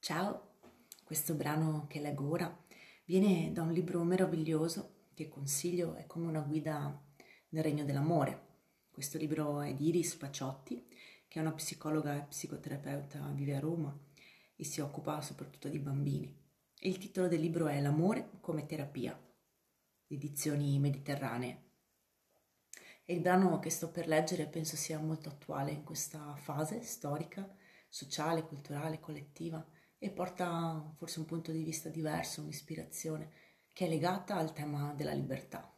Ciao, questo brano che leggo ora viene da un libro meraviglioso che consiglio, è come una guida nel regno dell'amore. Questo libro è di Iris Paciotti, che è una psicologa e psicoterapeuta, vive a Roma e si occupa soprattutto di bambini. E il titolo del libro è L'amore come terapia, edizioni mediterranee. E il brano che sto per leggere penso sia molto attuale in questa fase storica, sociale, culturale, collettiva, e porta forse un punto di vista diverso, un'ispirazione che è legata al tema della libertà.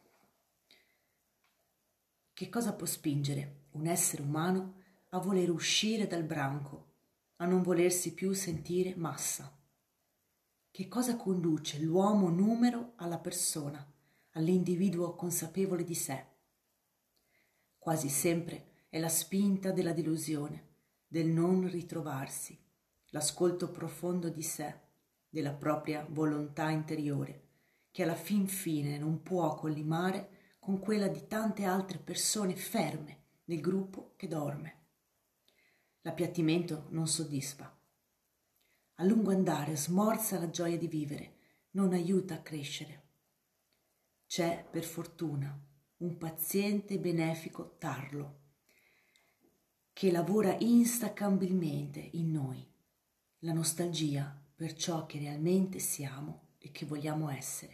Che cosa può spingere un essere umano a voler uscire dal branco, a non volersi più sentire massa? Che cosa conduce l'uomo numero alla persona, all'individuo consapevole di sé? Quasi sempre è la spinta della delusione, del non ritrovarsi, l'ascolto profondo di sé, della propria volontà interiore, che alla fin fine non può collimare con quella di tante altre persone ferme nel gruppo che dorme. L'appiattimento non soddisfa. A lungo andare smorza la gioia di vivere, non aiuta a crescere. C'è, per fortuna, un paziente e benefico tarlo che lavora instaccabilmente in noi, la nostalgia per ciò che realmente siamo e che vogliamo essere.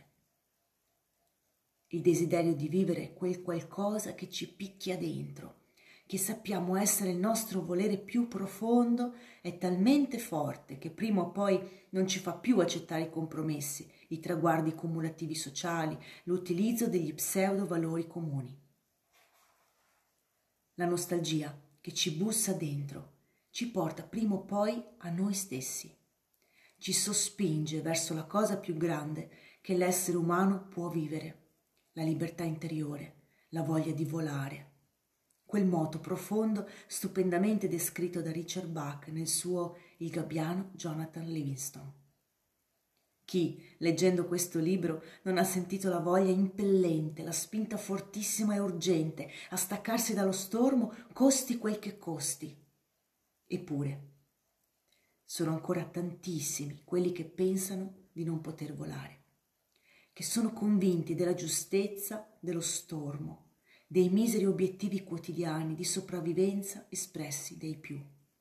Il desiderio di vivere quel qualcosa che ci picchia dentro, che sappiamo essere il nostro volere più profondo, è talmente forte che prima o poi non ci fa più accettare i compromessi, i traguardi cumulativi sociali, l'utilizzo degli pseudo-valori comuni. La nostalgia che ci bussa dentro ci porta prima o poi a noi stessi, ci sospinge verso la cosa più grande che l'essere umano può vivere, la libertà interiore, la voglia di volare. Quel moto profondo stupendamente descritto da Richard Bach nel suo Il gabbiano Jonathan Livingston. Chi, leggendo questo libro, non ha sentito la voglia impellente, la spinta fortissima e urgente a staccarsi dallo stormo, costi quel che costi? Eppure, sono ancora tantissimi quelli che pensano di non poter volare, che sono convinti della giustezza dello stormo, dei miseri obiettivi quotidiani di sopravvivenza espressi dai più.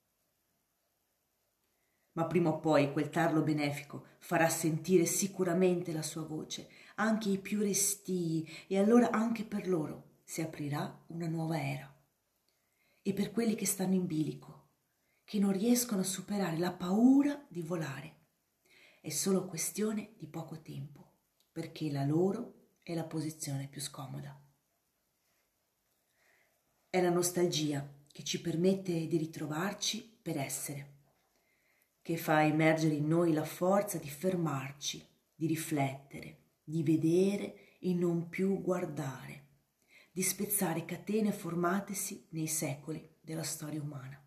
Ma prima o poi quel tarlo benefico farà sentire sicuramente la sua voce, anche i più restii, e allora anche per loro si aprirà una nuova era. E per quelli che stanno in bilico, che non riescono a superare la paura di volare, è solo questione di poco tempo, perché la loro è la posizione più scomoda. È la nostalgia che ci permette di ritrovarci per essere, che fa emergere in noi la forza di fermarci, di riflettere, di vedere e non più guardare, di spezzare catene formatesi nei secoli della storia umana.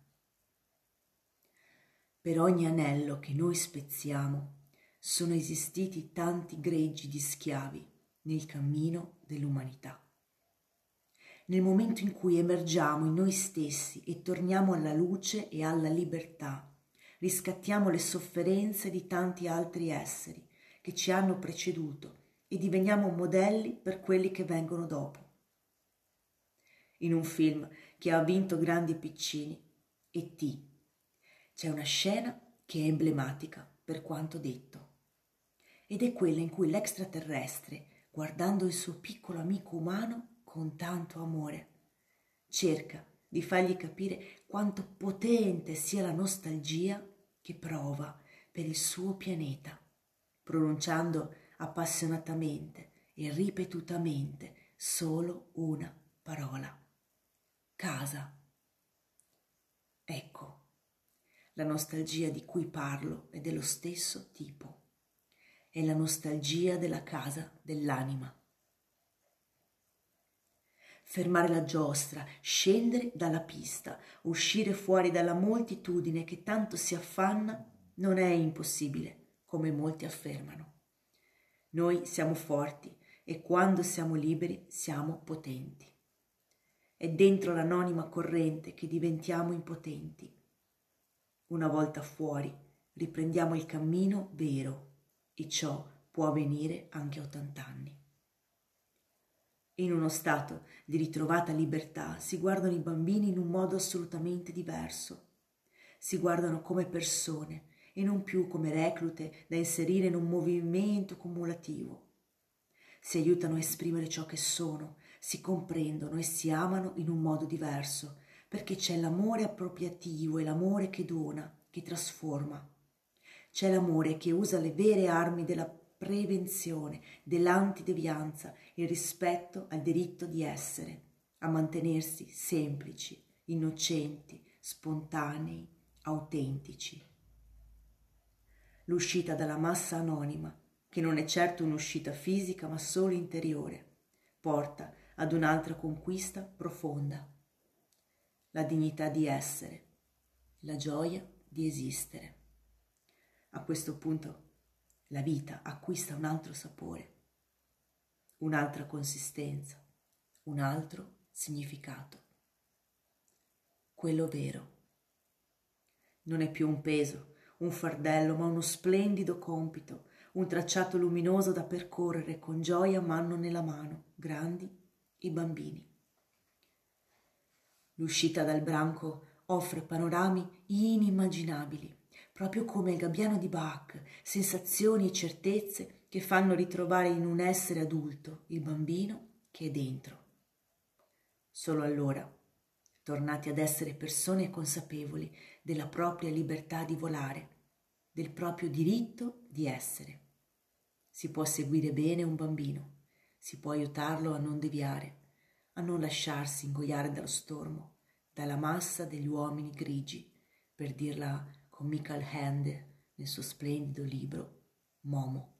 Per ogni anello che noi spezziamo sono esistiti tanti greggi di schiavi nel cammino dell'umanità. Nel momento in cui emergiamo in noi stessi e torniamo alla luce e alla libertà, riscattiamo le sofferenze di tanti altri esseri che ci hanno preceduto e diveniamo modelli per quelli che vengono dopo. In un film che ha vinto grandi e piccini, E.T., c'è una scena che è emblematica per quanto detto, ed è quella in cui l'extraterrestre, guardando il suo piccolo amico umano con tanto amore, cerca di fargli capire quanto potente sia la nostalgia che prova per il suo pianeta, pronunciando appassionatamente e ripetutamente solo una parola: casa. Ecco, la nostalgia di cui parlo è dello stesso tipo. È la nostalgia della casa dell'anima. Fermare la giostra, scendere dalla pista, uscire fuori dalla moltitudine che tanto si affanna, non è impossibile, come molti affermano. Noi siamo forti e quando siamo liberi siamo potenti. È dentro l'anonima corrente che diventiamo impotenti. Una volta fuori riprendiamo il cammino vero e ciò può avvenire anche a 80 anni. In uno stato di ritrovata libertà si guardano i bambini in un modo assolutamente diverso. Si guardano come persone e non più come reclute da inserire in un movimento cumulativo. Si aiutano a esprimere ciò che sono, si comprendono e si amano in un modo diverso, perché c'è l'amore appropriativo e l'amore che dona, che trasforma. C'è l'amore che usa le vere armi della prevenzione, dell'antidevianza, il rispetto al diritto di essere, a mantenersi semplici, innocenti, spontanei, autentici. L'uscita dalla massa anonima, che non è certo un'uscita fisica ma solo interiore, porta ad un'altra conquista profonda, la dignità di essere, la gioia di esistere. A questo punto la vita acquista un altro sapore, un'altra consistenza, un altro significato. Quello vero. Non è più un peso, un fardello, ma uno splendido compito, un tracciato luminoso da percorrere con gioia mano nella mano, grandi i bambini. L'uscita dal branco offre panorami inimmaginabili, proprio come il gabbiano di Bach, sensazioni e certezze che fanno ritrovare in un essere adulto il bambino che è dentro. Solo allora, tornati ad essere persone consapevoli della propria libertà di volare, del proprio diritto di essere. Si può seguire bene un bambino, si può aiutarlo a non deviare, a non lasciarsi ingoiare dallo stormo, dalla massa degli uomini grigi, per dirla con Michael Ende nel suo splendido libro Momo.